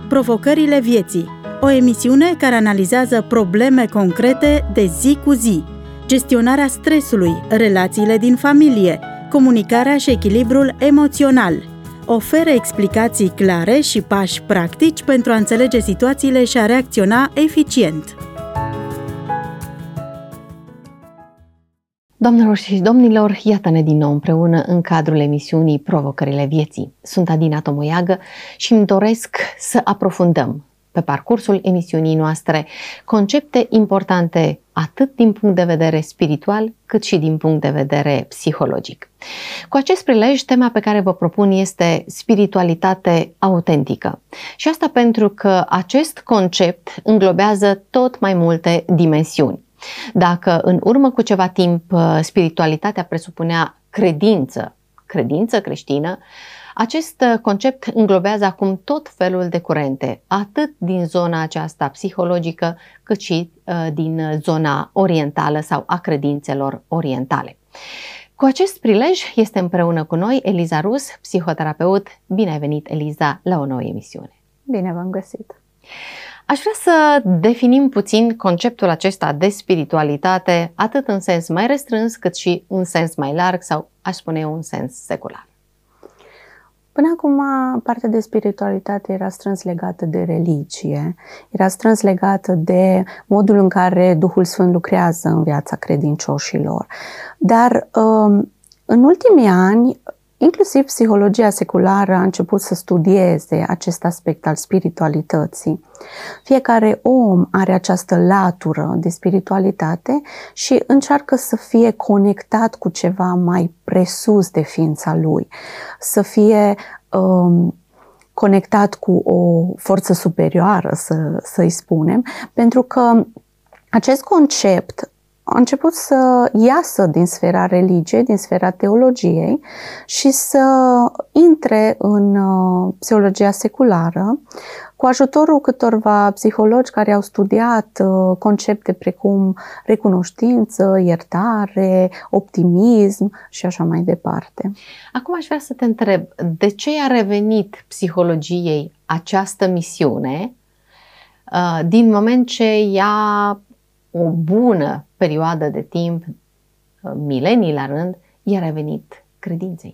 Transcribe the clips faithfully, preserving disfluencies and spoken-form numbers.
Provocările vieții, o emisiune care analizează probleme concrete de zi cu zi, gestionarea stresului, relațiile din familie, comunicarea și echilibrul emoțional. Oferă explicații clare și pași practici pentru a înțelege situațiile și a reacționa eficient. Doamnelor și domnilor, iată-ne din nou împreună în cadrul emisiunii Provocările vieții. Sunt Adina Tomoiagă și îmi doresc să aprofundăm pe parcursul emisiunii noastre concepte importante atât din punct de vedere spiritual cât și din punct de vedere psihologic. Cu acest prilej, tema pe care vă propun este spiritualitate autentică. Și asta pentru că acest concept înglobează tot mai multe dimensiuni. Dacă în urmă cu ceva timp spiritualitatea presupunea credință, credință creștină, acest concept înglobează acum tot felul de curente, atât din zona aceasta psihologică, cât și uh, din zona orientală sau a credințelor orientale. Cu acest prilej este împreună cu noi Eliza Rus, psihoterapeut. Bine ai venit, Eliza, la o nouă emisiune. Bine v-am găsit! Aș vrea să definim puțin conceptul acesta de spiritualitate, atât în sens mai restrâns, cât și în sens mai larg sau, aș spune eu, în sens secular. Până acum, partea de spiritualitate era strâns legată de religie, era strâns legată de modul în care Duhul Sfânt lucrează în viața credincioșilor. Dar în ultimii ani, inclusiv psihologia seculară a început să studieze acest aspect al spiritualității. Fiecare om are această latură de spiritualitate și încearcă să fie conectat cu ceva mai presus de ființa lui, să fie um, conectat cu o forță superioară, să, să-i spunem, pentru că acest concept a început să iasă din sfera religiei, din sfera teologiei și să intre în psihologia seculară cu ajutorul câtorva psihologi care au studiat concepte precum recunoștință, iertare, optimism și așa mai departe. Acum aș vrea să te întreb, de ce a revenit psihologiei această misiune din moment ce ea o bună perioadă de timp, milenii la rând, i-a revenit credinței?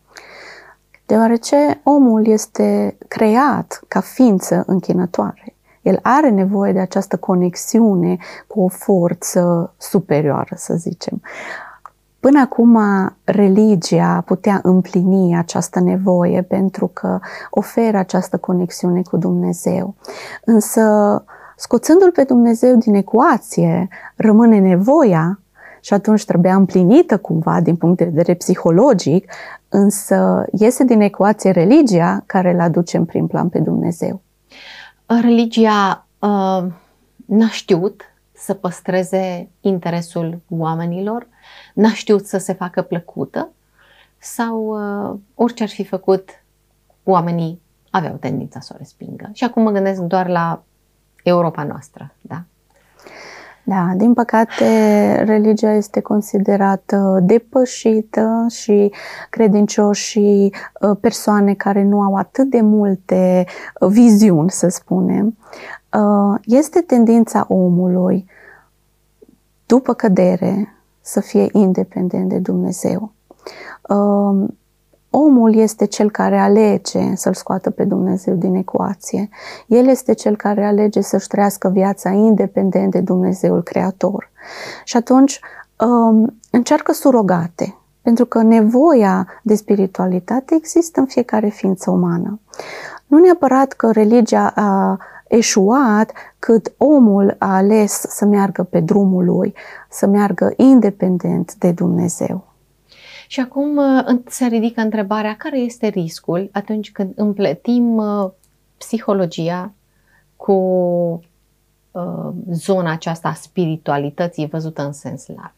Deoarece omul este creat ca ființă închinătoare. El are nevoie de această conexiune cu o forță superioară, să zicem. Până acum, religia putea împlini această nevoie pentru că oferă această conexiune cu Dumnezeu. Însă, scoțându-L pe Dumnezeu din ecuație, rămâne nevoia și atunci trebuia împlinită cumva din punct de vedere psihologic, însă iese din ecuație religia care îl aduce în prim plan pe Dumnezeu. Religia uh, n-a știut să păstreze interesul oamenilor, n-a știut să se facă plăcută sau uh, orice ar fi făcut, oamenii aveau tendința să o respingă. Și acum mă gândesc doar la Europa noastră, da? Da, din păcate, religia este considerată depășită și credincioșii, persoane care nu au atât de multe viziuni, să spunem, este tendința omului, după cădere, să fie independent de Dumnezeu. Omul este cel care alege să-L scoată pe Dumnezeu din ecuație. El este cel care alege să-și trăiască viața independent de Dumnezeul Creator. Și atunci încearcă surogate, pentru că nevoia de spiritualitate există în fiecare ființă umană. Nu neapărat că religia a eșuat, cât omul a ales să meargă pe drumul lui, să meargă independent de Dumnezeu. Și acum se ridică întrebarea, care este riscul atunci când împletim psihologia cu uh, zona aceasta a spiritualității văzută în sens larg?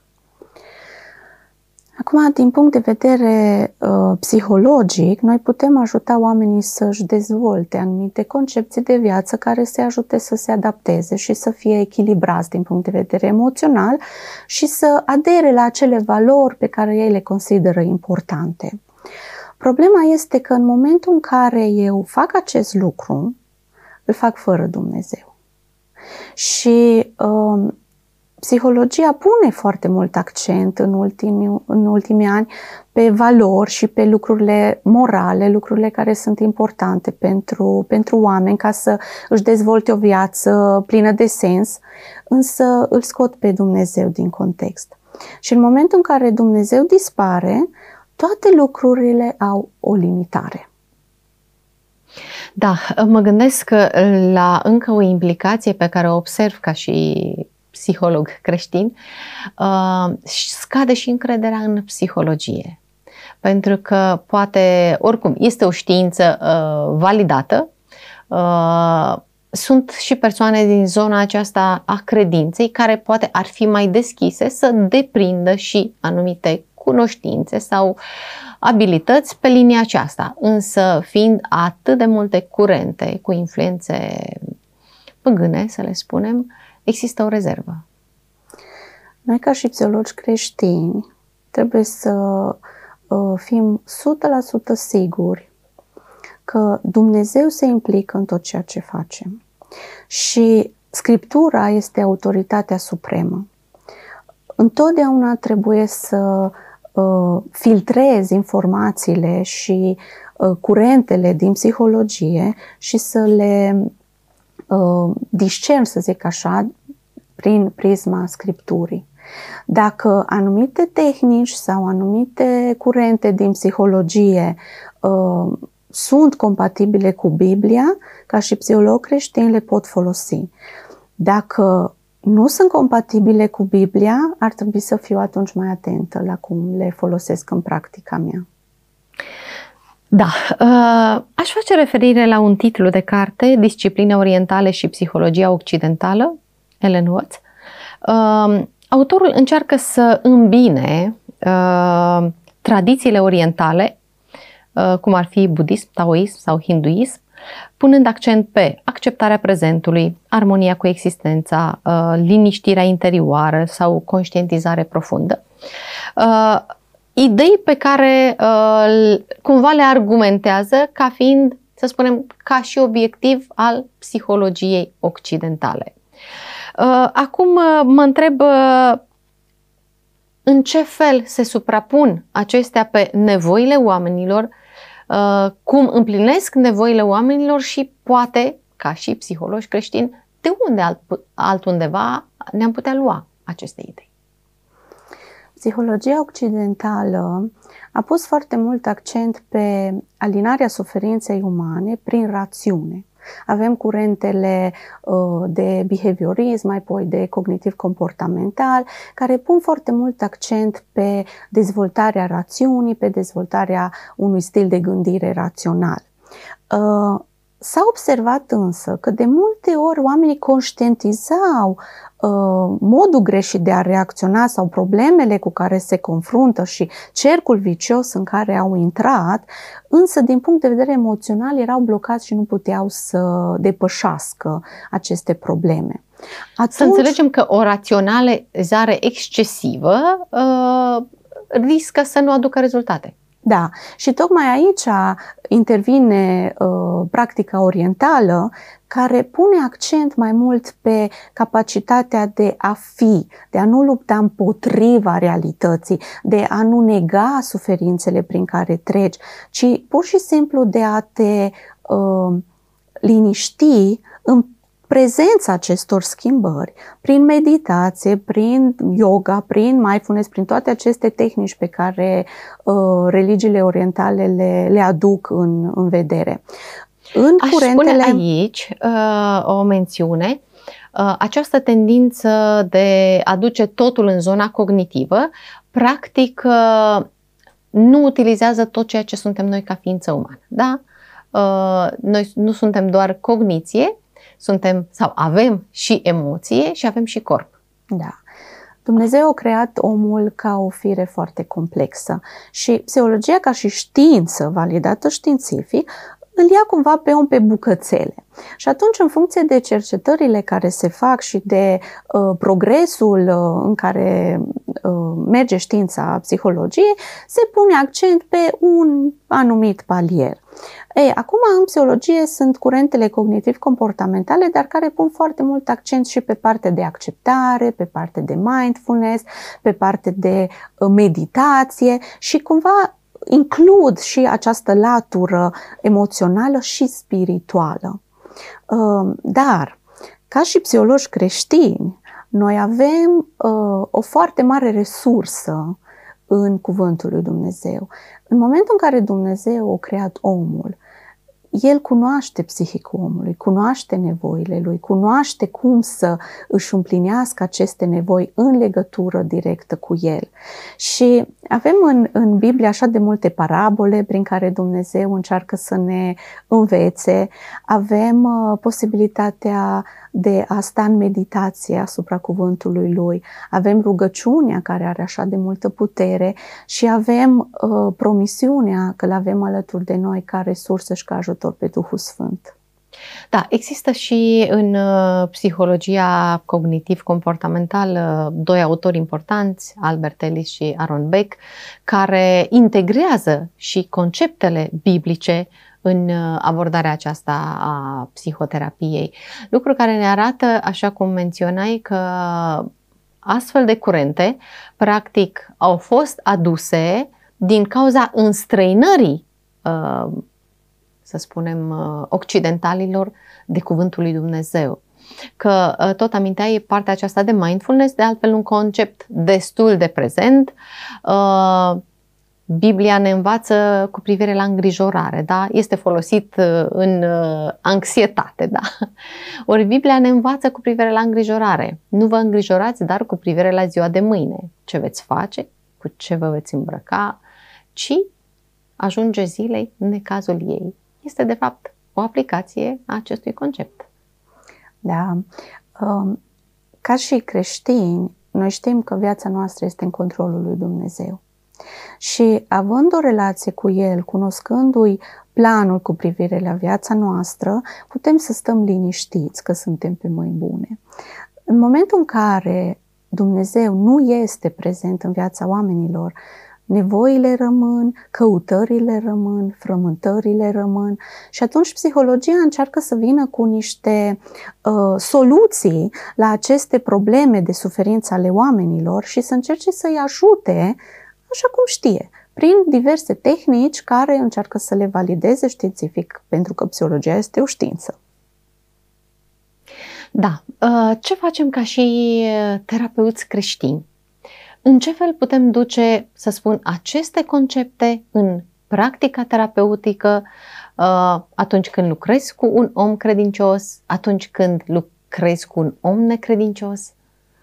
Acum, din punct de vedere uh, psihologic, noi putem ajuta oamenii să-și dezvolte anumite concepții de viață care să ajute să se adapteze și să fie echilibrați din punct de vedere emoțional și să adere la acele valori pe care ei le consideră importante. Problema este că în momentul în care eu fac acest lucru, îl fac fără Dumnezeu. Și uh, psihologia pune foarte mult accent în ultimii, în ultimii ani pe valori și pe lucrurile morale, lucrurile care sunt importante pentru, pentru oameni ca să își dezvolte o viață plină de sens, însă îl scot pe Dumnezeu din context. Și în momentul în care Dumnezeu dispare, toate lucrurile au o limitare. Da, mă gândesc la încă o implicație pe care o observ ca și psiholog creștin, scade și încrederea în psihologie. Pentru că poate, oricum, este o știință validată, sunt și persoane din zona aceasta a credinței care poate ar fi mai deschise să deprindă și anumite cunoștințe sau abilități pe linia aceasta. Însă, fiind atât de multe curente cu influențe păgâne, să le spunem, există o rezervă. Noi, ca și psihologi creștini, trebuie să uh, fim o sută la sută siguri că Dumnezeu se implică în tot ceea ce facem. Și Scriptura este autoritatea supremă. Întotdeauna trebuie să uh, filtrezi informațiile și uh, curentele din psihologie și să le uh, discerni, să zic așa, prin prisma Scripturii. Dacă anumite tehnici sau anumite curente din psihologie uh, sunt compatibile cu Biblia, ca și psiholog creștin le pot folosi. Dacă nu sunt compatibile cu Biblia, ar trebui să fiu atunci mai atentă la cum le folosesc în practica mea. Da, uh, aș face referire la un titlu de carte, Discipline orientale și psihologia occidentală, Ellen Watts. Uh, autorul încearcă să îmbine uh, tradițiile orientale, uh, cum ar fi budism, taoism sau hinduism, punând accent pe acceptarea prezentului, armonia cu existența, uh, liniștirea interioară sau conștientizare profundă. Uh, idei pe care uh, cumva le argumentează ca fiind, să spunem, ca și obiectiv al psihologiei occidentale. Uh, acum uh, mă întreb uh, în ce fel se suprapun acestea pe nevoile oamenilor, uh, cum împlinesc nevoile oamenilor și poate, ca și psihologi creștini, de unde alt, altundeva ne-am putea lua aceste idei. Psihologia occidentală a pus foarte mult accent pe alinarea suferinței umane prin rațiune. Avem curentele uh, de behaviorism, mai apoi de cognitiv-comportamental, care pun foarte mult accent pe dezvoltarea rațiunii, pe dezvoltarea unui stil de gândire rațional. Uh, S-a observat însă că de multe ori oamenii conștientizau uh, modul greșit de a reacționa sau problemele cu care se confruntă și cercul vicios în care au intrat, însă din punct de vedere emoțional erau blocați și nu puteau să depășească aceste probleme. Atunci, să înțelegem că o raționalizare excesivă uh, riscă să nu aducă rezultate. Da, și tocmai aici intervine uh, practica orientală, care pune accent mai mult pe capacitatea de a fi, de a nu lupta împotriva realității, de a nu nega suferințele prin care treci, ci pur și simplu de a te uh, liniști în prezența acestor schimbări, prin meditație, prin yoga, prin mindfulness, prin toate aceste tehnici pe care uh, religiile orientale le, le aduc în, în vedere. În Aș curentele... spune aici uh, o mențiune, uh, această tendință de a duce totul în zona cognitivă, practic uh, nu utilizează tot ceea ce suntem noi ca ființă umană. Da? Uh, noi nu suntem doar cogniție, suntem sau avem și emoție și avem și corp. Da. Dumnezeu a creat omul ca o fire foarte complexă și psihologia ca și știință validată științific îl ia cumva pe om pe bucățele. Și atunci, în funcție de cercetările care se fac și de uh, progresul uh, în care uh, merge știința psihologiei, se pune accent pe un anumit palier. Ei, acum în psihologie sunt curentele cognitiv-comportamentale, dar care pun foarte mult accent și pe partea de acceptare, pe partea de mindfulness, pe partea de meditație și cumva includ și această latură emoțională și spirituală. Dar, ca și psihologi creștini, noi avem uh, o foarte mare resursă în Cuvântul lui Dumnezeu. În momentul în care Dumnezeu a creat omul, El cunoaște psihicul omului, cunoaște nevoile lui, cunoaște cum să își împlinească aceste nevoi în legătură directă cu el. Și avem în, în Biblie așa de multe parabole prin care Dumnezeu încearcă să ne învețe. Avem uh, posibilitatea de a sta în meditație asupra cuvântului lui. Avem rugăciunea care are așa de multă putere și avem uh, promisiunea că l-avem alături de noi ca resursă și ca ajutor pe Duhul Sfânt. Da, există și în uh, psihologia cognitiv-comportamentală doi autori importanți, Albert Ellis și Aaron Beck, care integrează și conceptele biblice în abordarea aceasta a psihoterapiei. Lucru care ne arată, așa cum menționai, că astfel de curente, practic, au fost aduse din cauza înstrăinării, să spunem, occidentalilor de Cuvântul lui Dumnezeu. Că tot aminteai partea aceasta de mindfulness, de altfel un concept destul de prezent. Biblia ne învață cu privire la îngrijorare, da? Este folosit în anxietate, da? Ori Biblia ne învață cu privire la îngrijorare. Nu vă îngrijorați, dar cu privire la ziua de mâine. Ce veți face, cu ce vă veți îmbrăca, ci ajunge zilei în necazul ei. Este, de fapt, o aplicație a acestui concept. Da. Ca și creștini, noi știm că viața noastră este în controlul lui Dumnezeu. Și având o relație cu El, cunoscându-i planul cu privire la viața noastră, putem să stăm liniștiți că suntem pe mâini bune. În momentul în care Dumnezeu nu este prezent în viața oamenilor, nevoile rămân, căutările rămân, frământările rămân și atunci psihologia încearcă să vină cu niște uh, soluții la aceste probleme de suferință ale oamenilor și să încerce să-i ajute așa cum știe, prin diverse tehnici care încearcă să le valideze științific, pentru că psihologia este o știință. Da. Ce facem ca și terapeuți creștini? În ce fel putem duce, să spun, aceste concepte în practica terapeutică atunci când lucrezi cu un om credincios, atunci când lucrezi cu un om necredincios?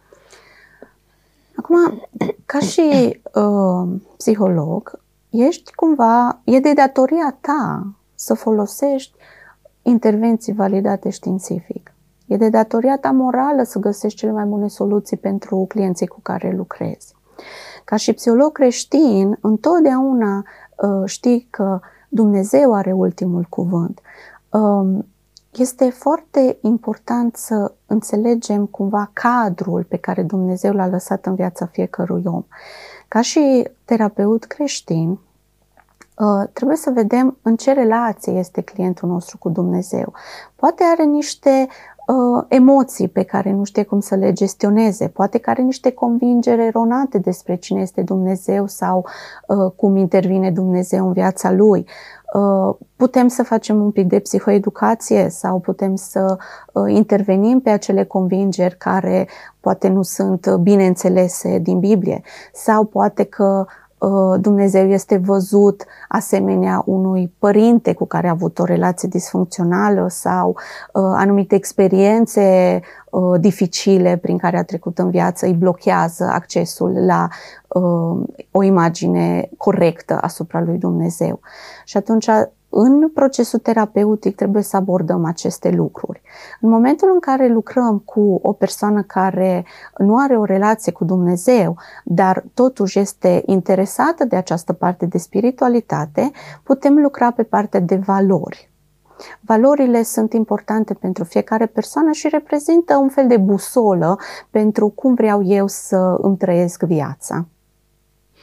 Acum, ca și uh, psiholog, ești cumva, e de datoria ta să folosești intervenții validate științific. E de datoria ta morală să găsești cele mai bune soluții pentru clienții cu care lucrezi. Ca și psiholog creștin, întotdeauna uh, știi că Dumnezeu are ultimul cuvânt. Uh, Este foarte important să înțelegem cumva cadrul pe care Dumnezeu l-a lăsat în viața fiecărui om. Ca și terapeut creștin, trebuie să vedem în ce relație este clientul nostru cu Dumnezeu. Poate are niște emoții pe care nu știe cum să le gestioneze, poate că are niște convingeri eronate despre cine este Dumnezeu sau cum intervine Dumnezeu în viața lui. Putem să facem un pic de psihoeducație sau putem să intervenim pe acele convingeri care poate nu sunt bine înțelese din Biblie sau poate că Dumnezeu este văzut asemenea unui părinte cu care a avut o relație disfuncțională sau anumite experiențe dificile prin care a trecut în viață îi blochează accesul la o imagine corectă asupra lui Dumnezeu. Și atunci, în procesul terapeutic trebuie să abordăm aceste lucruri. În momentul în care lucrăm cu o persoană care nu are o relație cu Dumnezeu, dar totuși este interesată de această parte de spiritualitate, putem lucra pe partea de valori. Valorile sunt importante pentru fiecare persoană și reprezintă un fel de busolă pentru cum vreau eu să îmi trăiesc viața.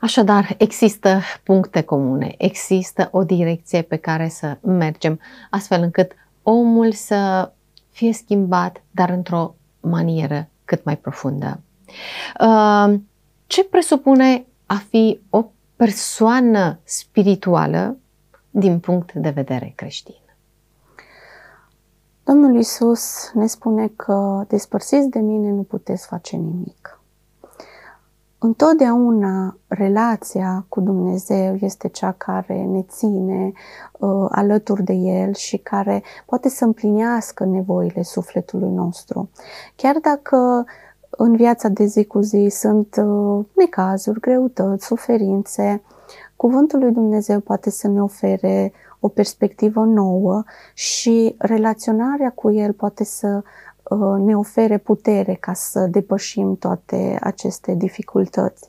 Așadar, există puncte comune, există o direcție pe care să mergem, astfel încât omul să fie schimbat, dar într-o manieră cât mai profundă. Ce presupune a fi o persoană spirituală din punct de vedere creștin? Domnul Iisus ne spune că despărțiți de mine nu puteți face nimic. Întotdeauna relația cu Dumnezeu este cea care ne ține uh, alături de El și care poate să împlinească nevoile sufletului nostru. Chiar dacă în viața de zi cu zi sunt uh, necazuri, greutăți, suferințe, Cuvântul lui Dumnezeu poate să ne ofere o perspectivă nouă și relaționarea cu El poate să ne ofere putere ca să depășim toate aceste dificultăți.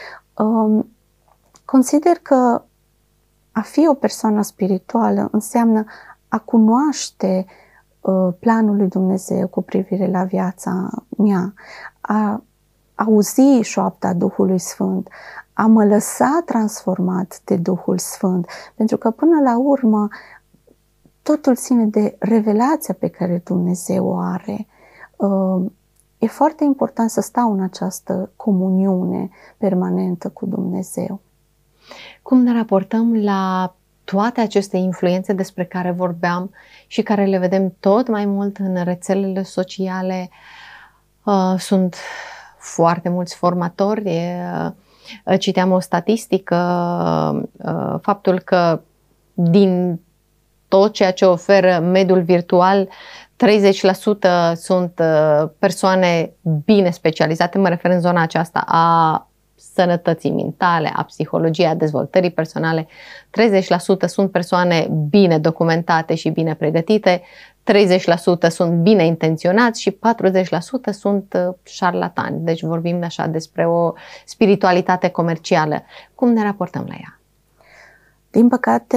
Consider că a fi o persoană spirituală înseamnă a cunoaște planul lui Dumnezeu cu privire la viața mea, a auzi șoapta Duhului Sfânt, a mă lăsa transformat de Duhul Sfânt, pentru că până la urmă totul ține de revelația pe care Dumnezeu o are. E foarte important să stau în această comuniune permanentă cu Dumnezeu. Cum ne raportăm la toate aceste influențe despre care vorbeam și care le vedem tot mai mult în rețelele sociale? Sunt foarte mulți formatori. Citeam o statistică, faptul că din tot ceea ce oferă mediul virtual, treizeci la sută sunt persoane bine specializate, mă refer în zona aceasta a sănătății mentale, a psihologiei, a dezvoltării personale. treizeci la sută sunt persoane bine documentate și bine pregătite, treizeci la sută sunt bine intenționați și patruzeci la sută sunt șarlatani. Deci vorbim așa despre o spiritualitate comercială. Cum ne raportăm la ea? Din păcate,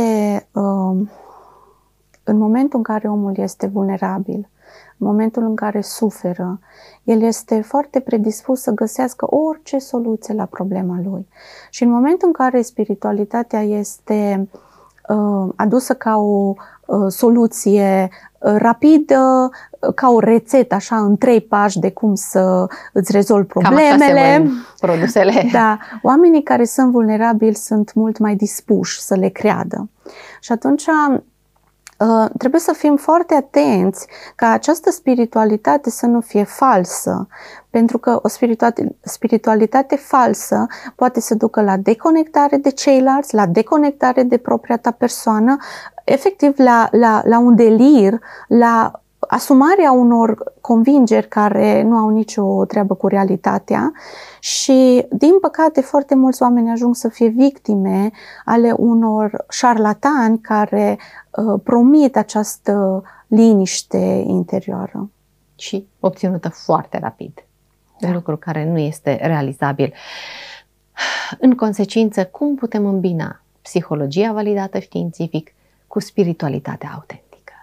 în momentul în care omul este vulnerabil, în momentul în care suferă, el este foarte predispus să găsească orice soluție la problema lui. Și în momentul în care spiritualitatea este uh, adusă ca o uh, soluție uh, rapidă, uh, ca o rețetă, așa, în trei pași de cum să îți rezolvi problemele. Produsele. Da, oamenii care sunt vulnerabili sunt mult mai dispuși să le creadă. Și atunci Uh, trebuie să fim foarte atenți ca această spiritualitate să nu fie falsă, pentru că o spiritualitate, spiritualitate falsă poate să ducă la deconectare de ceilalți, la deconectare de propria ta persoană, efectiv la, la, la un delir, la asumarea unor convingeri care nu au nicio treabă cu realitatea și, din păcate, foarte mulți oameni ajung să fie victime ale unor șarlatani care uh, promit această liniște interioară. Și obținută foarte rapid. Da. Un lucru care nu este realizabil. În consecință, cum putem îmbina psihologia validată științific cu spiritualitatea autentică?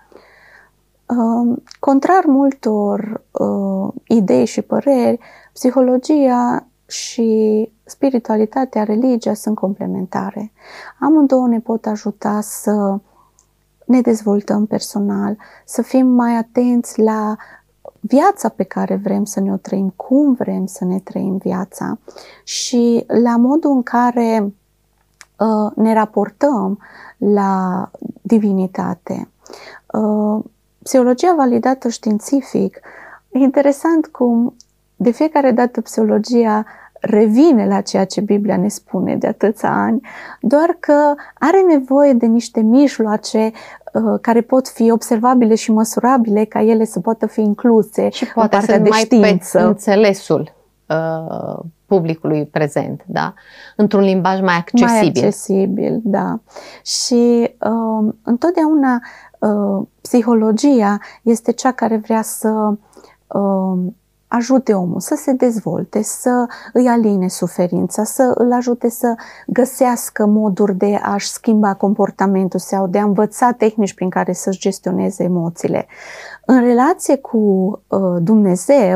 Contrar multor uh, idei și păreri, psihologia și spiritualitatea, religia sunt complementare. Amândouă ne pot ajuta să ne dezvoltăm personal, să fim mai atenți la viața pe care vrem să ne o trăim, cum vrem să ne trăim viața și la modul în care uh, ne raportăm la divinitate. Uh, Psihologia validată științific, e interesant cum de fiecare dată psihologia revine la ceea ce Biblia ne spune de atâția ani, doar că are nevoie de niște mijloace uh, care pot fi observabile și măsurabile ca ele să poată fi incluse și poate în partea să de mai știință. Pe înțelesul uh, publicului prezent, da? Într-un limbaj mai accesibil. Mai accesibil, da. Și uh, întotdeauna uh, psihologia este cea care vrea să uh, ajute omul să se dezvolte, să îi aline suferința, să îl ajute să găsească moduri de a-și schimba comportamentul sau de a învăța tehnici prin care să-și gestioneze emoțiile. În relație cu uh, Dumnezeu,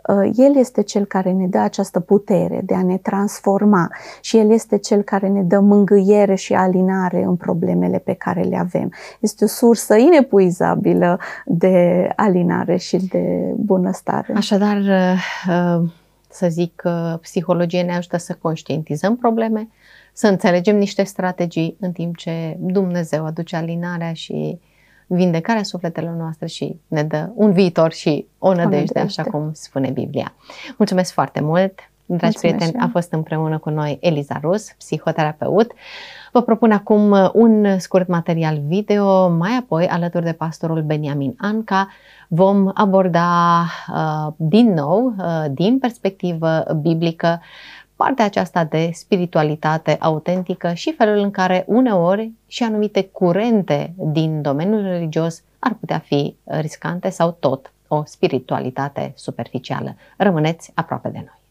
El este Cel care ne dă această putere de a ne transforma și El este Cel care ne dă mângâiere și alinare în problemele pe care le avem. Este o sursă inepuizabilă de alinare și de bunăstare. Așadar, să zic, psihologia ne ajută să conștientizăm probleme, să înțelegem niște strategii, în timp ce Dumnezeu aduce alinarea și vindecarea sufletelor noastre și ne dă un viitor și o nădejde, așa cum spune Biblia. Mulțumesc foarte mult, dragi Mulțumesc prieteni, a fost împreună cu noi Eliza Rus, psihoterapeut. Vă propun acum un scurt material video, mai apoi, alături de pastorul Beniamin Anca, vom aborda uh, din nou, uh, din perspectivă biblică, partea aceasta de spiritualitate autentică și felul în care uneori și anumite curente din domeniul religios ar putea fi riscante sau tot o spiritualitate superficială. Rămâneți aproape de noi.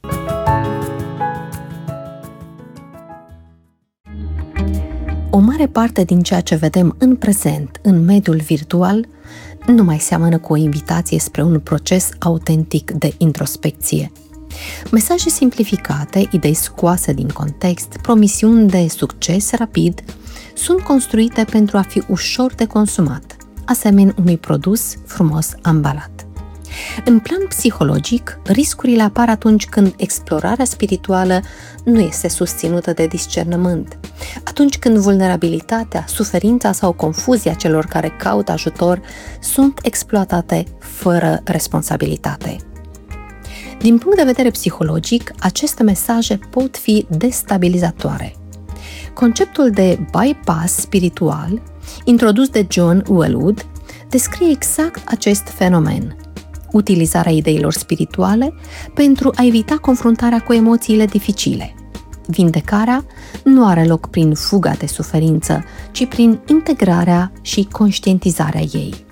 O mare parte din ceea ce vedem în prezent în mediul virtual nu mai seamănă cu o invitație spre un proces autentic de introspecție. Mesaje simplificate, idei scoase din context, promisiuni de succes rapid sunt construite pentru a fi ușor de consumat, asemenea unui produs frumos ambalat. În plan psihologic, riscurile apar atunci când explorarea spirituală nu este susținută de discernământ, atunci când vulnerabilitatea, suferința sau confuzia celor care caută ajutor sunt exploatate fără responsabilitate. Din punct de vedere psihologic, aceste mesaje pot fi destabilizatoare. Conceptul de bypass spiritual, introdus de John Welwood, descrie exact acest fenomen: utilizarea ideilor spirituale pentru a evita confruntarea cu emoțiile dificile. Vindecarea nu are loc prin fuga de suferință, ci prin integrarea și conștientizarea ei.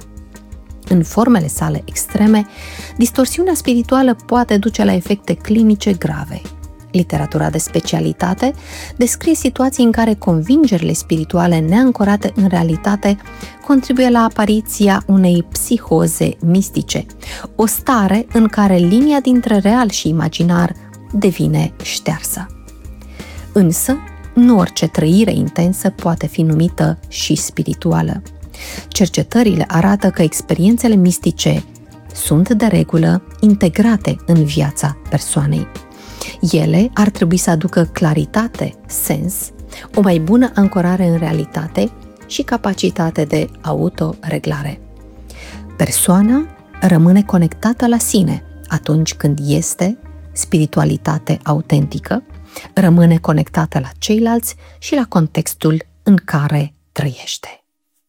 În formele sale extreme, distorsiunea spirituală poate duce la efecte clinice grave. Literatura de specialitate descrie situații în care convingerile spirituale neancorate în realitate contribuie la apariția unei psihoze mistice, o stare în care linia dintre real și imaginar devine ștearsă. Însă, nu orice trăire intensă poate fi numită și spirituală. Cercetările arată că experiențele mistice sunt de regulă integrate în viața persoanei. Ele ar trebui să aducă claritate, sens, o mai bună ancorare în realitate și capacitate de autoreglare. Persoana rămâne conectată la sine atunci când este spiritualitate autentică, rămâne conectată la ceilalți și la contextul în care trăiește.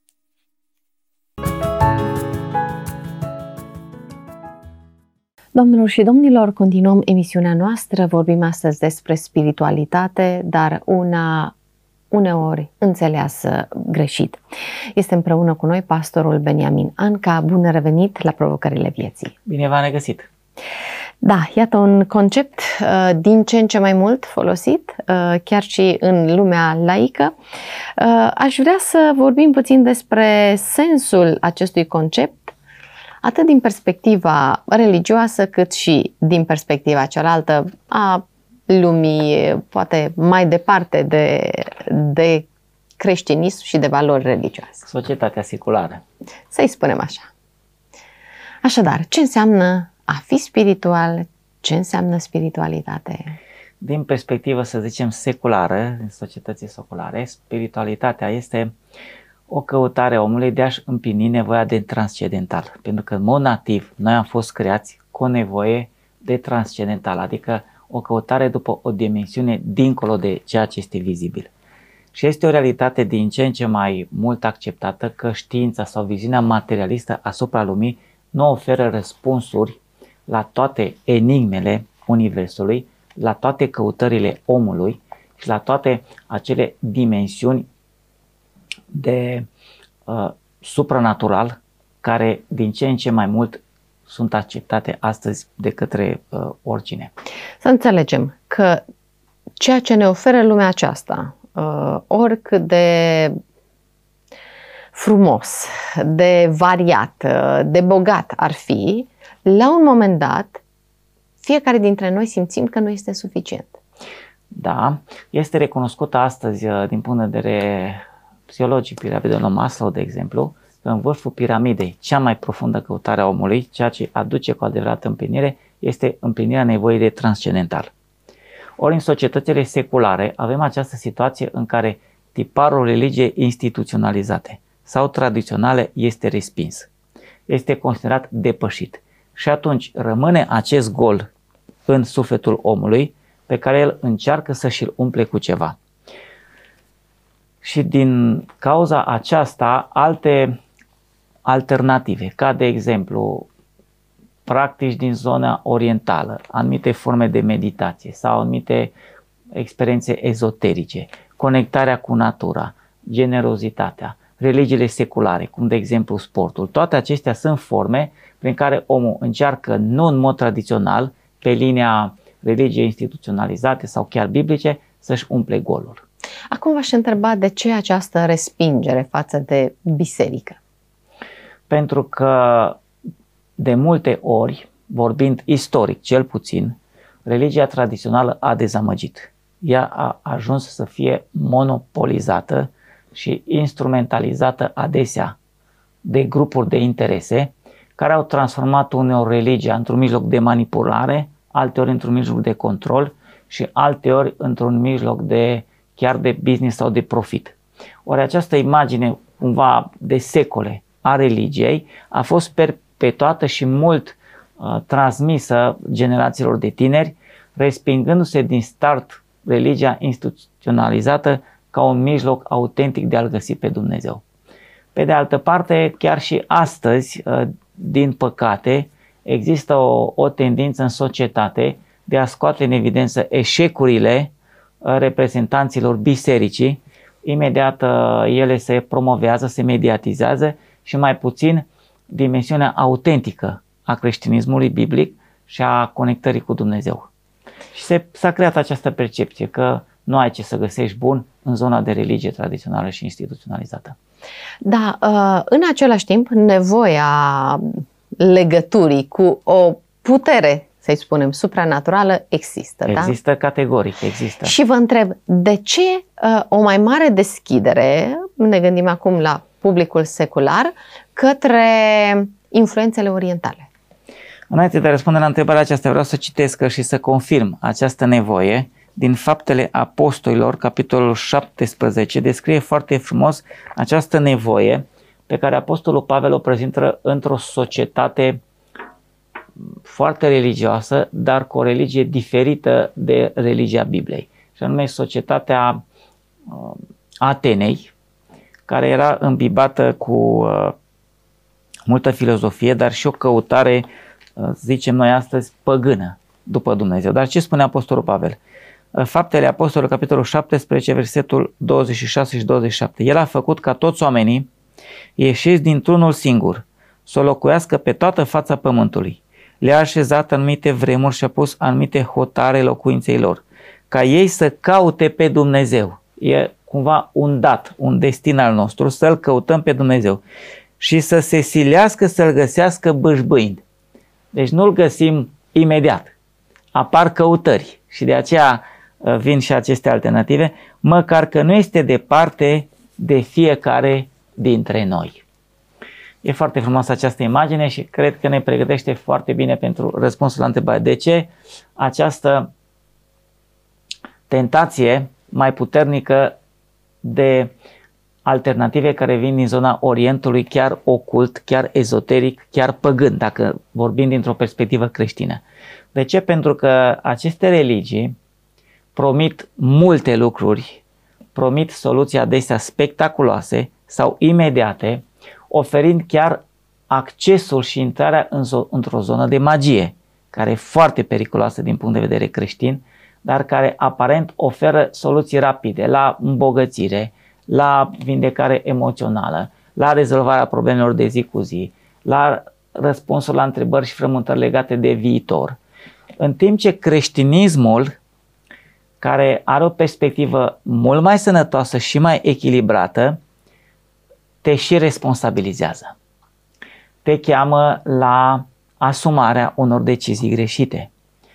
Doamnelor și domnilor, continuăm emisiunea noastră. Vorbim astăzi despre spiritualitate, dar una uneori înțeleasă greșit. Este împreună cu noi pastorul Beniamin Anca. Bun revenit la Provocările Vieții! Bine v-am regăsit! Da, iată un concept uh, din ce în ce mai mult folosit, uh, chiar și în lumea laică. Uh, aș vrea să vorbim puțin despre sensul acestui concept, atât din perspectiva religioasă, cât și din perspectiva cealaltă a lumii, poate mai departe de, de creștinism și de valori religioase. Societatea seculară. Să-i spunem așa. Așadar, ce înseamnă a fi spiritual? Ce înseamnă spiritualitate? Din perspectivă, să zicem, seculară, din societății seculare, spiritualitatea este o căutare a omului de a-și împlini nevoia de transcendental. Pentru că, în mod nativ, noi am fost creați cu o nevoie de transcendental, adică o căutare după o dimensiune dincolo de ceea ce este vizibil. Și este o realitate din ce în ce mai mult acceptată că știința sau viziunea materialistă asupra lumii nu oferă răspunsuri la toate enigmele Universului, la toate căutările omului și la toate acele dimensiuni de uh, supranatural care din ce în ce mai mult sunt acceptate astăzi de către uh, oricine. Să înțelegem că ceea ce ne oferă lumea aceasta, uh, oricât de frumos, de variat, uh, de bogat ar fi, la un moment dat fiecare dintre noi simțim că nu este suficient. Da, este recunoscută astăzi din punct de vedere psihologic, piramida lui Maslow, de exemplu, că în vârful piramidei, cea mai profundă căutare a omului, ceea ce aduce cu adevărat împlinire, este împlinirea nevoii de transcendental. Ori în societățile seculare avem această situație în care tiparul religiei instituționalizate sau tradiționale este respins, este considerat depășit și atunci rămâne acest gol în sufletul omului pe care el încearcă să și-l umple cu ceva. Și din cauza aceasta, alte alternative, ca de exemplu practici din zona orientală, anumite forme de meditație sau anumite experiențe ezoterice, conectarea cu natura, generozitatea, religiile seculare, cum de exemplu sportul, toate acestea sunt forme prin care omul încearcă nu în mod tradițional, pe linia religiei instituționalizate sau chiar biblice, să-și umple golul. Acum v-aș întreba de ce această respingere față de biserică? Pentru că de multe ori, vorbind istoric cel puțin, religia tradițională a dezamăgit. Ea a ajuns să fie monopolizată și instrumentalizată adesea de grupuri de interese care au transformat uneori religia într-un mijloc de manipulare, alteori într-un mijloc de control și alteori într-un mijloc de chiar de business sau de profit. Ori această imagine cumva de secole a religiei a fost perpetuată și mult uh, transmisă generațiilor de tineri, respingându-se din start religia instituționalizată ca un mijloc autentic de a-L găsi pe Dumnezeu. Pe de altă parte, chiar și astăzi, uh, din păcate, există o, o tendință în societate de a scoate în evidență eșecurile reprezentanților bisericii. Imediat ele se promovează, se mediatizează și mai puțin dimensiunea autentică a creștinismului biblic și a conectării cu Dumnezeu. Și se, s-a creat această percepție că nu ai ce să găsești bun în zona de religie tradițională și instituționalizată. Da, în același timp, nevoia legăturii cu o putere, să-i spunem, supranaturală există. Există, da? Categoric, există. Și vă întreb, de ce uh, o mai mare deschidere, ne gândim acum la publicul secular, către influențele orientale? Înainte de a răspunde la întrebarea aceasta, vreau să citesc și să confirm această nevoie din Faptele Apostolilor, capitolul șaptesprezece, descrie foarte frumos această nevoie pe care Apostolul Pavel o prezintă într-o societate foarte religioasă, dar cu o religie diferită de religia Bibliei. Și anume societatea uh, Atenei, care era îmbibată cu uh, multă filozofie, dar și o căutare, uh, zicem noi astăzi, păgână după Dumnezeu. Dar ce spune Apostolul Pavel? Uh, Faptele Apostolilor, capitolul șaptesprezece, versetul douăzeci și șase și douăzeci și șapte. El a făcut ca toți oamenii ieșiți dintr-unul singur să locuiască pe toată fața pământului. Le-a așezat anumite vremuri și a pus anumite hotare locuinței lor, ca ei să caute pe Dumnezeu. E cumva un dat, un destin al nostru, să-L căutăm pe Dumnezeu și să se silească să-L găsească bâșbâind. Deci nu-L găsim imediat, apar căutări și de aceea vin și aceste alternative, măcar că nu este departe de fiecare dintre noi. E foarte frumoasă această imagine și cred că ne pregătește foarte bine pentru răspunsul la întrebare. De ce această tentație mai puternică de alternative care vin din zona Orientului, chiar ocult, chiar ezoteric, chiar păgân, dacă vorbim dintr-o perspectivă creștină? De ce? Pentru că aceste religii promit multe lucruri, promit soluții adesea spectaculoase sau imediate, oferind chiar accesul și intrarea în zo- într-o zonă de magie, care e foarte periculoasă din punct de vedere creștin, dar care aparent oferă soluții rapide la îmbogățire, la vindecare emoțională, la rezolvarea problemelor de zi cu zi, la răspunsul la întrebări și frământări legate de viitor. În timp ce creștinismul, care are o perspectivă mult mai sănătoasă și mai echilibrată, te și responsabilizează. Te cheamă la asumarea unor decizii greșite.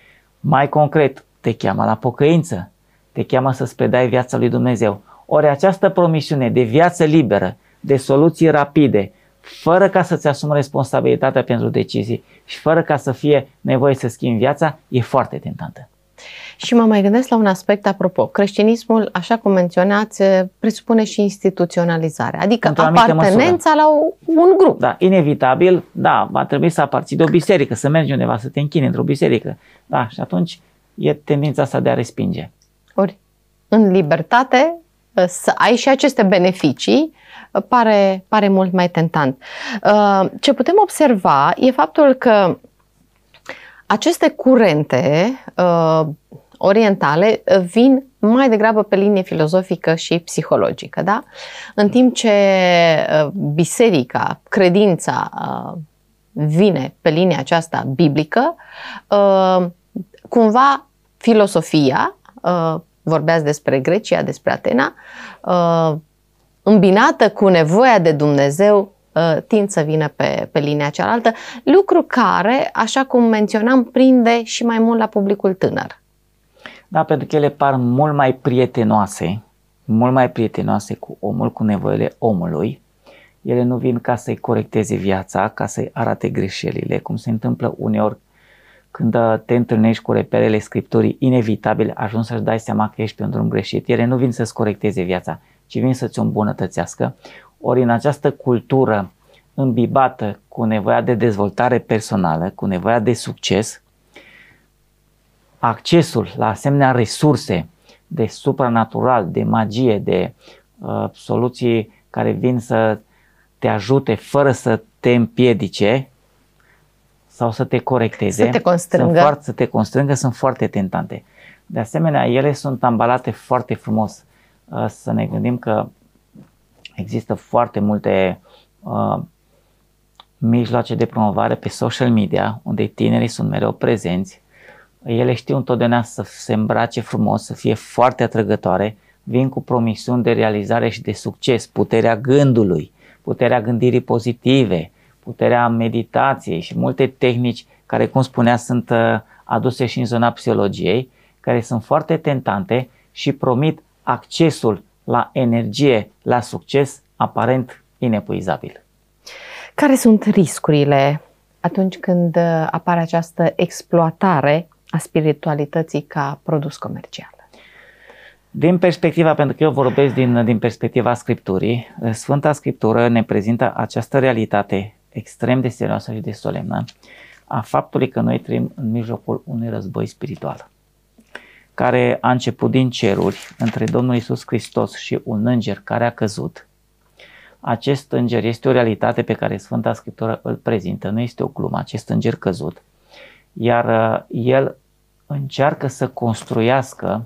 Mai concret, te cheamă la pocăință, te cheamă să-ți predai viața lui Dumnezeu. Ori această promisiune de viață liberă, de soluții rapide, fără ca să-ți asumi responsabilitatea pentru decizii și fără ca să fie nevoie să schimbi viața, e foarte tentantă. Și mă mai gândesc la un aspect apropo. Creștinismul, așa cum menționați, presupune și instituționalizarea, adică apartenența la un grup. Da, inevitabil, da, va trebui să aparții de o biserică, să mergi undeva, să te închini într-o biserică. Da, și atunci e tendința asta de a respinge. Ori, în libertate, să ai și aceste beneficii, pare, pare mult mai tentant. Ce putem observa e faptul că aceste curente uh, orientale vin mai degrabă pe linie filozofică și psihologică, da? În timp ce uh, biserica, credința uh, vine pe linia aceasta biblică, uh, cumva filosofia, uh, vorbeați despre Grecia, despre Atena, uh, îmbinată cu nevoia de Dumnezeu, tind să vină pe, pe linia cealaltă, lucru care, așa cum menționam, prinde și mai mult la publicul tânăr. Da, pentru că ele par mult mai prietenoase, mult mai prietenoase cu omul, cu nevoile omului. Ele nu vin ca să-i corecteze viața, ca să-i arate greșelile, cum se întâmplă uneori când te întâlnești cu reperele Scripturii, inevitabil ajungi să-și dai seama că ești pe un drum greșit. Ele nu vin să-ți corecteze viața, ci vin să-ți o îmbunătățească. Ori în această cultură îmbibată cu nevoia de dezvoltare personală, cu nevoia de succes, accesul la asemenea resurse de supranatural, de magie, de uh, soluții care vin să te ajute fără să te împiedice sau să te corecteze, să te constrângă, sunt foarte, să te constrângă, sunt foarte tentante. De asemenea, ele sunt ambalate foarte frumos. Uh, să ne gândim că există foarte multe uh, mijloace de promovare pe social media, unde tinerii sunt mereu prezenți. Ele știu întotdeauna să se îmbrace frumos, să fie foarte atrăgătoare, vin cu promisiuni de realizare și de succes, puterea gândului, puterea gândirii pozitive, puterea meditației și multe tehnici care, cum spunea, sunt uh, aduse și în zona psihologiei, care sunt foarte tentante și promit accesul la energie, la succes aparent inepuizabil. Care sunt riscurile atunci când apare această exploatare a spiritualității ca produs comercial? Din perspectiva, pentru că eu vorbesc din, din perspectiva Scripturii, Sfânta Scriptură ne prezintă această realitate extrem de serioasă și de solemnă a faptului că noi trăim în mijlocul unui război spiritual, care a început din ceruri între Domnul Iisus Hristos și un înger care a căzut. Acest înger este o realitate pe care Sfânta Scriptură îl prezintă, nu este o glumă, acest înger căzut, iar el încearcă să construiască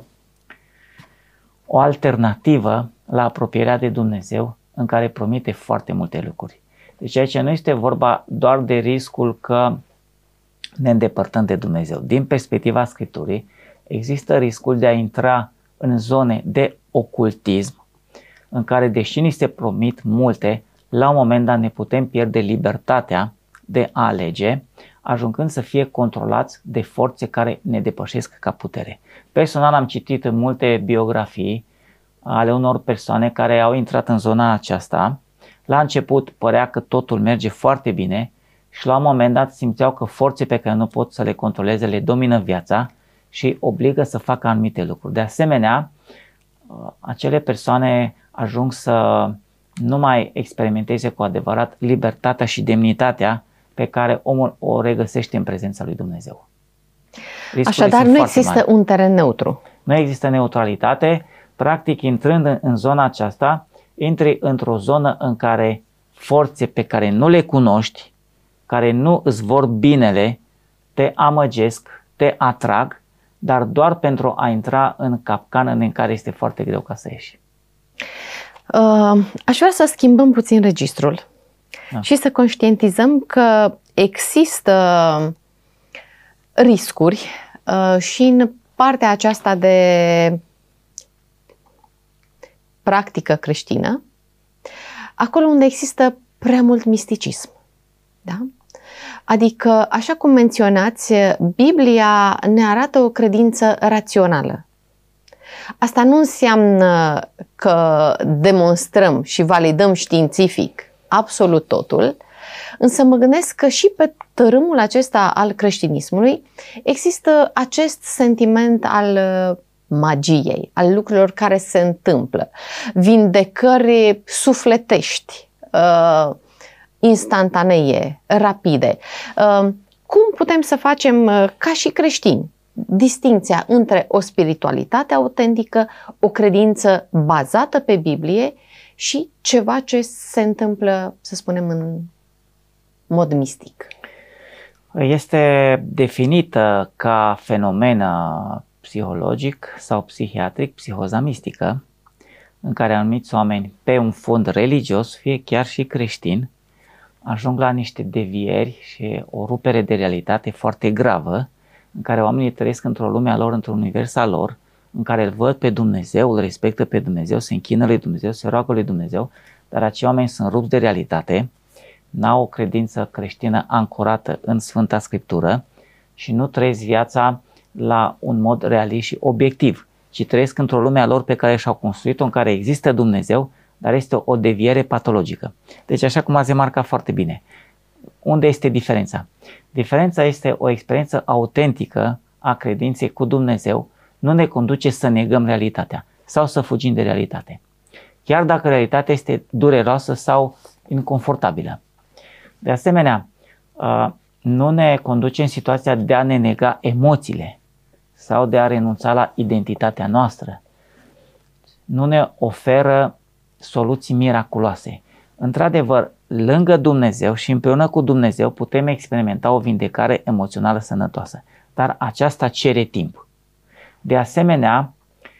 o alternativă la apropierea de Dumnezeu, în care promite foarte multe lucruri. Deci aici nu este vorba doar de riscul că ne îndepărtăm de Dumnezeu. Din perspectiva Scripturii, există riscul de a intra în zone de ocultism, în care, deși ni se promit multe, la un moment dat ne putem pierde libertatea de a alege, ajungând să fie controlați de forțe care ne depășesc ca putere. Personal am citit în multe biografii ale unor persoane care au intrat în zona aceasta. La început părea că totul merge foarte bine și la un moment dat simțeau că forțe pe care nu pot să le controleze le domină viața și obligă să facă anumite lucruri. De asemenea, acele persoane ajung să nu mai experimenteze cu adevărat libertatea și demnitatea pe care omul o regăsește în prezența lui Dumnezeu. Riscurile Așadar, nu există mari. Un teren neutru. Nu există neutralitate. Practic, intrând în, în zona aceasta, intri într-o zonă în care forțe pe care nu le cunoști, care nu îți vor binele, te amăgesc, te atrag, dar doar pentru a intra în capcană în care este foarte greu ca să ieși. Uh, aș vrea să schimbăm puțin registrul da. și să conștientizăm că există riscuri uh, și în partea aceasta de practică creștină, acolo unde există prea mult misticism. Da? Adică, așa cum menționați, Biblia ne arată o credință rațională. Asta nu înseamnă că demonstrăm și validăm științific absolut totul, însă mă gândesc că și pe tărâmul acesta al creștinismului există acest sentiment al magiei, al lucrurilor care se întâmplă, vindecări sufletești, instantanee, rapide. Cum putem să facem ca și creștini distincția între o spiritualitate autentică, o credință bazată pe Biblie și ceva ce se întâmplă, să spunem, în mod mistic? Este definită ca fenomen psihologic sau psihiatric psihoza mistică, în care anumiți oameni pe un fond religios, fie chiar și creștin, ajung la niște devieri și o rupere de realitate foarte gravă, în care oamenii trăiesc într-o lume a lor, într-un univers al lor, în care îl văd pe Dumnezeu, îl respectă pe Dumnezeu, se închină lui Dumnezeu, se roagă lui Dumnezeu, dar acei oameni sunt rupți de realitate, n-au o credință creștină ancorată în Sfânta Scriptură și nu trăiesc viața la un mod realist și obiectiv, ci trăiesc într-o lume a lor pe care și-au construit-o, în care există Dumnezeu, dar este o deviere patologică. Deci, așa cum ați remarcat foarte bine, unde este diferența? Diferența este o experiență autentică a credinței cu Dumnezeu, nu ne conduce să negăm realitatea sau să fugim de realitate, chiar dacă realitatea este dureroasă sau inconfortabilă. De asemenea, nu ne conduce în situația de a ne nega emoțiile sau de a renunța la identitatea noastră. Nu ne oferă soluții miraculoase. Într-adevăr, lângă Dumnezeu și împreună cu Dumnezeu putem experimenta o vindecare emoțională sănătoasă, dar aceasta cere timp. De asemenea,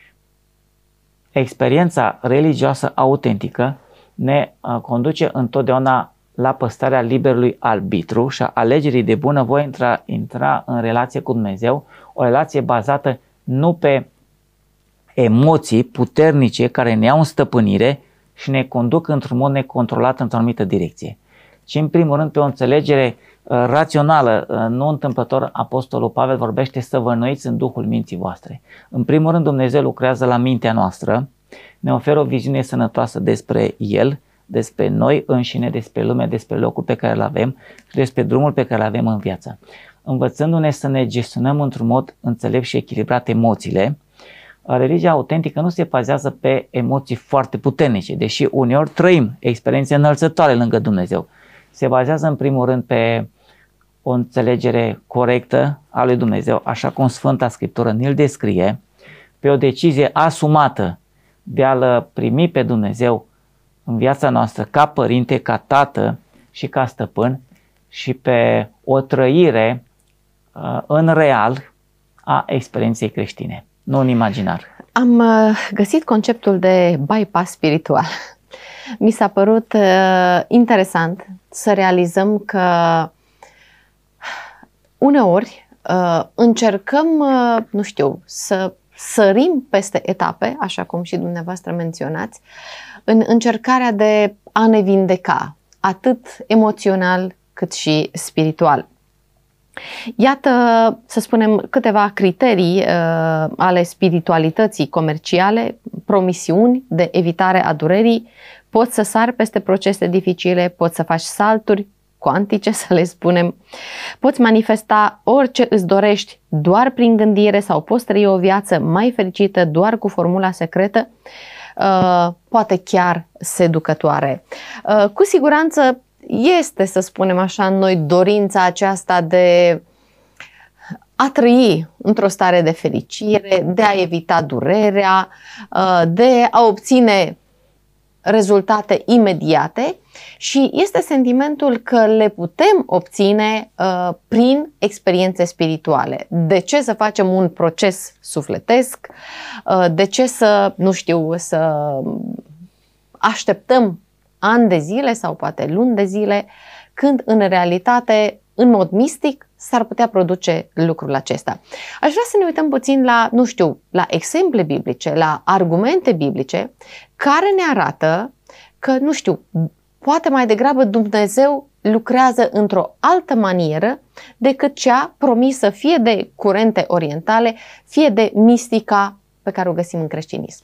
experiența religioasă autentică ne conduce întotdeauna la păstrarea liberului arbitru și a alegerii de bunăvoie intra, intra în relație cu Dumnezeu, o relație bazată nu pe emoții puternice care ne iau în stăpânire și ne conduc într-un mod necontrolat într-o anumită direcție, ci în primul rând pe o înțelegere uh, rațională. Uh, nu întâmplător Apostolul Pavel vorbește să vă înnoiți în Duhul minții voastre. În primul rând Dumnezeu lucrează la mintea noastră, ne oferă o viziune sănătoasă despre El, despre noi înșine, despre lume, despre locul pe care îl avem și despre drumul pe care îl avem în viață. Învățându-ne să ne gestionăm într-un mod înțelept și echilibrat emoțiile, religia autentică nu se bazează pe emoții foarte puternice, deși uneori trăim experiențe înălțătoare lângă Dumnezeu. Se bazează în primul rând pe o înțelegere corectă a lui Dumnezeu, așa cum Sfânta Scriptură ne-l descrie, pe o decizie asumată de a-L primi pe Dumnezeu în viața noastră ca părinte, ca tată și ca stăpân și pe o trăire uh, în real a experienței creștine, nu în imaginar. Am uh, găsit conceptul de bypass spiritual. Mi s-a părut uh, interesant să realizăm că uneori uh, încercăm, uh, nu știu, să sărim peste etape, așa cum și dumneavoastră menționați, în încercarea de a ne vindeca, atât emoțional cât și spiritual. Iată, să spunem, câteva criterii uh, ale spiritualității comerciale, promisiuni de evitare a durerii. Poți să sari peste procese dificile, poți să faci salturi cuantice, să le spunem, poți manifesta orice îți dorești doar prin gândire sau poți trăi o viață mai fericită doar cu formula secretă, uh, poate chiar seducătoare. Uh, cu siguranță este, să spunem așa, în noi dorința aceasta de a trăi într-o stare de fericire, de a evita durerea, de a obține rezultate imediate și este sentimentul că le putem obține uh, prin experiențe spirituale. De ce să facem un proces sufletesc? Uh, de ce să, nu știu, să așteptăm ani de zile sau poate luni de zile, când în realitate, în mod mistic, s-ar putea produce lucrul acesta. Aș vrea să ne uităm puțin la, nu știu, la exemple biblice, la argumente biblice care ne arată că, nu știu, poate mai degrabă Dumnezeu lucrează într-o altă manieră decât cea promisă fie de curente orientale, fie de mistica pe care o găsim în creștinism.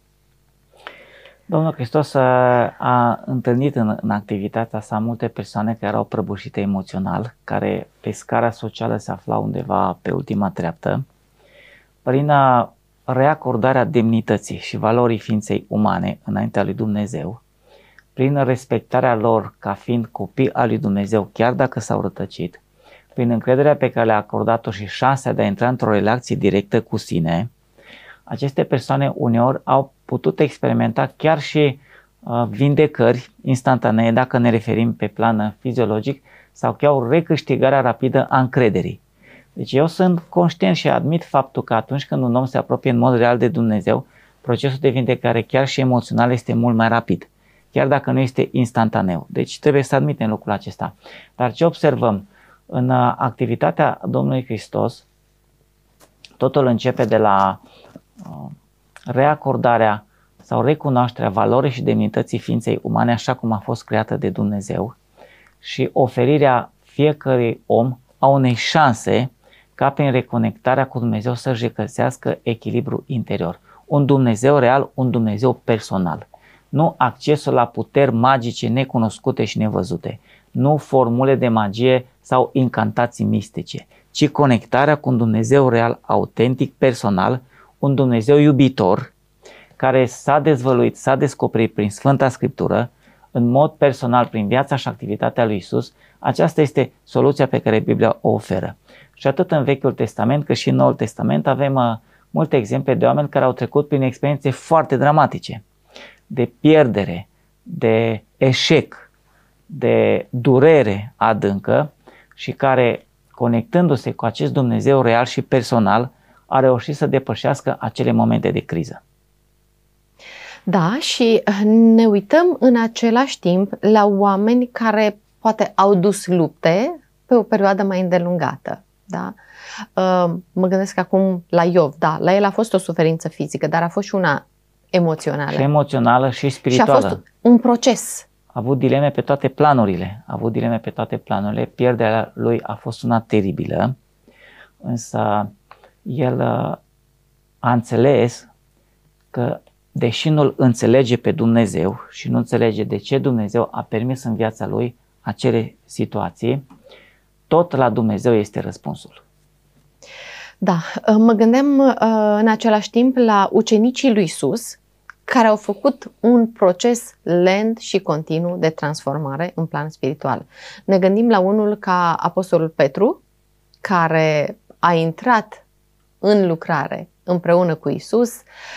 Domnul Hristos a, a întâlnit în, în activitatea sa multe persoane care erau prăbușite emoțional, care pe scara socială se aflau undeva pe ultima treaptă, prin a reacordarea demnității și valorii ființei umane înaintea lui Dumnezeu, prin respectarea lor ca fiind copii al lui Dumnezeu, chiar dacă s-au rătăcit, prin încrederea pe care le-a acordat-o și șansa de a intra într-o relație directă cu sine, aceste persoane uneori au putut experimenta chiar și uh, vindecări instantanee, dacă ne referim pe plan fiziologic, sau chiar recâștigarea rapidă a încrederii. Deci eu sunt conștient și admit faptul că atunci când un om se apropie în mod real de Dumnezeu, procesul de vindecare chiar și emoțional este mult mai rapid, chiar dacă nu este instantaneu. Deci trebuie să admitem lucrul acesta. Dar ce observăm? În activitatea Domnului Hristos, totul începe de la uh, reacordarea sau recunoașterea valorii și demnității ființei umane așa cum a fost creată de Dumnezeu și oferirea fiecărui om a unei șanse ca prin reconectarea cu Dumnezeu să-și regăsească echilibru interior. Un Dumnezeu real, un Dumnezeu personal. Nu accesul la puteri magice necunoscute și nevăzute, nu formule de magie sau incantații mistice, ci conectarea cu un Dumnezeu real, autentic, personal, un Dumnezeu iubitor, care s-a dezvăluit, s-a descoperit prin Sfânta Scriptură, în mod personal, prin viața și activitatea lui Isus. Aceasta este soluția pe care Biblia o oferă. Și atât în Vechiul Testament cât și în Noul Testament avem uh, multe exemple de oameni care au trecut prin experiențe foarte dramatice, de pierdere, de eșec, de durere adâncă și care, conectându-se cu acest Dumnezeu real și personal, a reușit să depășească acele momente de criză. Da, și ne uităm în același timp la oameni care poate au dus lupte pe o perioadă mai îndelungată. Da? Mă gândesc acum la Iov, da, la el a fost o suferință fizică, dar a fost și una emoțională. Și emoțională și spirituală. Și a fost un proces. A avut dileme pe toate planurile, a avut dileme pe toate planurile, pierderea lui a fost una teribilă, însă el a înțeles că deși nu-L înțelege pe Dumnezeu și nu înțelege de ce Dumnezeu a permis în viața lui acele situații, tot la Dumnezeu este răspunsul. Da, mă gândeam în același timp la ucenicii lui Isus, care au făcut un proces lent și continuu de transformare în plan spiritual. Ne gândim la unul ca Apostolul Petru, care a intrat în lucrare împreună cu Isus,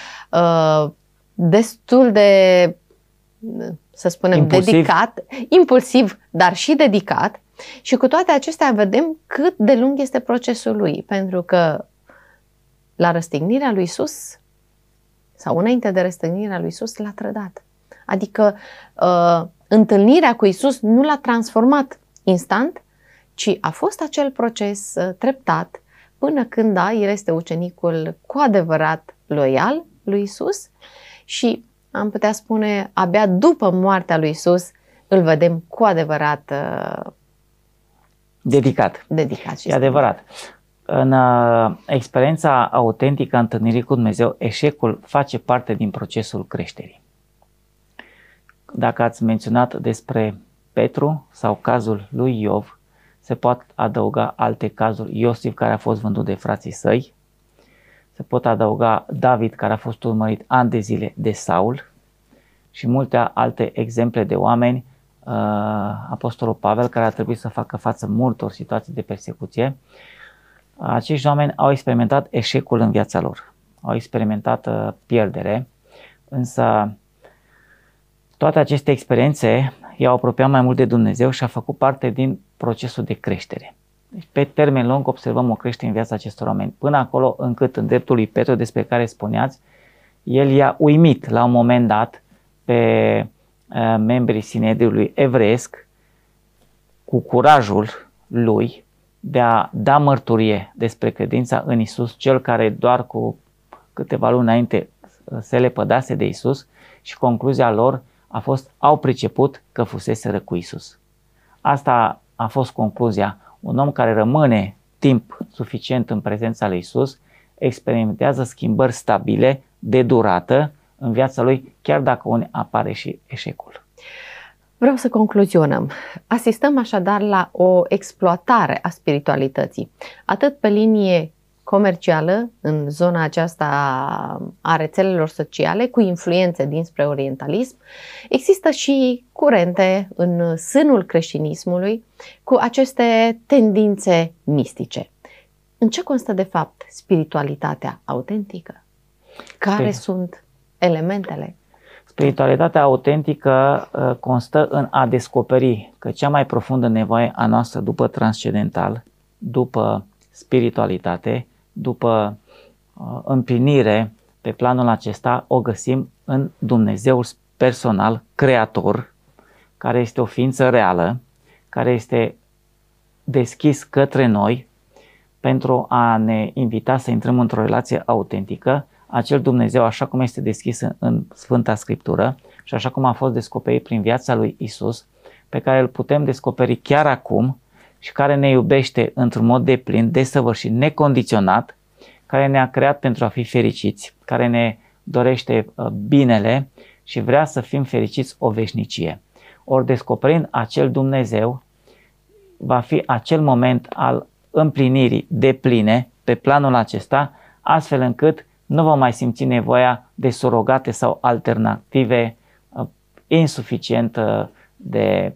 destul de, să spunem, impulsiv. dedicat, impulsiv, dar și dedicat. Și cu toate acestea vedem cât de lung este procesul lui, pentru că la răstignirea lui Isus, sau înainte de răstignirea lui Isus, l-a trădat. Adică uh, întâlnirea cu Isus nu l-a transformat instant, ci a fost acel proces uh, treptat până când, da, el este ucenicul cu adevărat loial lui Isus și am putea spune, abia după moartea lui Isus îl vedem cu adevărat uh, dedicat. dedicat și e adevărat. În uh, experiența autentică a întâlnirii cu Dumnezeu, eșecul face parte din procesul creșterii. Dacă ați menționat despre Petru sau cazul lui Iov, se pot adăuga alte cazuri. Iosif, care a fost vândut de frații săi, se pot adăuga David, care a fost urmărit ani de zile de Saul și multe alte exemple de oameni, uh, Apostolul Pavel, care a trebuit să facă față multor situații de persecuție. Acești oameni au experimentat eșecul în viața lor, au experimentat uh, pierdere, însă toate aceste experiențe i-au apropiat mai mult de Dumnezeu și a făcut parte din procesul de creștere. Deci, pe termen lung observăm o creștere în viața acestor oameni, până acolo încât în dreptul lui Petru, despre care spuneați, el i-a uimit la un moment dat pe uh, membrii Sinedriului evreiesc cu curajul lui de a da mărturie despre credința în Isus, cel care doar cu câteva luni înainte se lepădase de Isus, și concluzia lor a fost, au priceput că fuseseră cu Isus. Asta a fost concluzia. Un om care rămâne timp suficient în prezența lui Isus experimentează schimbări stabile, de durată, în viața lui, chiar dacă une apare și eșecul. Vreau să concluzionăm. Asistăm așadar la o exploatare a spiritualității, atât pe linie comercială, în zona aceasta a rețelelor sociale, cu influențe dinspre orientalism. Există și curente în sânul creștinismului cu aceste tendințe mistice. În ce constă de fapt spiritualitatea autentică? Care Spir- sunt elementele? Spiritualitatea autentică constă în a descoperi că cea mai profundă nevoie a noastră după transcendental, după spiritualitate, după uh, împlinire pe planul acesta, o găsim în Dumnezeul personal, creator, care este o ființă reală, care este deschis către noi pentru a ne invita să intrăm într-o relație autentică. Acel Dumnezeu, așa cum este deschis în, în Sfânta Scriptură și așa cum a fost descoperit prin viața lui Isus, pe care îl putem descoperi chiar acum și care ne iubește într-un mod deplin, desăvârșit, necondiționat, care ne-a creat pentru a fi fericiți, care ne dorește binele și vrea să fim fericiți o veșnicie. Ori descoperind acel Dumnezeu, va fi acel moment al împlinirii depline pe planul acesta, astfel încât nu vom mai simți nevoia de surogate sau alternative insuficient de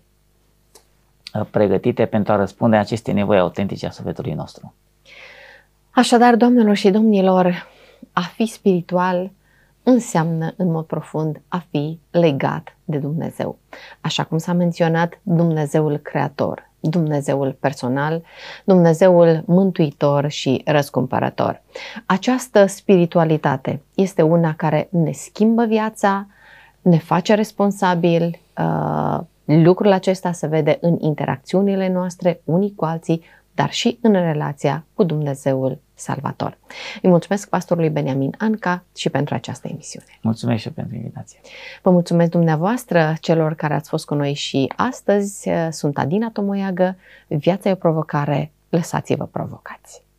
pregătite pentru a răspunde aceste nevoi autentice a sufletului nostru. Așadar, doamnelor și domnilor, a fi spiritual înseamnă în mod profund a fi legat de Dumnezeu. Așa cum s-a menționat, Dumnezeul creator, Dumnezeul personal, Dumnezeul mântuitor și răscumpărător. Această spiritualitate este una care ne schimbă viața, ne face responsabili. Lucrul acesta se vede în interacțiunile noastre unii cu alții, dar și în relația cu Dumnezeul Salvator. Îi mulțumesc pastorului Beniamin Anca și pentru această emisiune. Mulțumesc și pentru invitație. Vă mulțumesc dumneavoastră, celor care ați fost cu noi și astăzi. Sunt Adina Tomoiagă. Viața e o provocare, lăsați-vă provocați.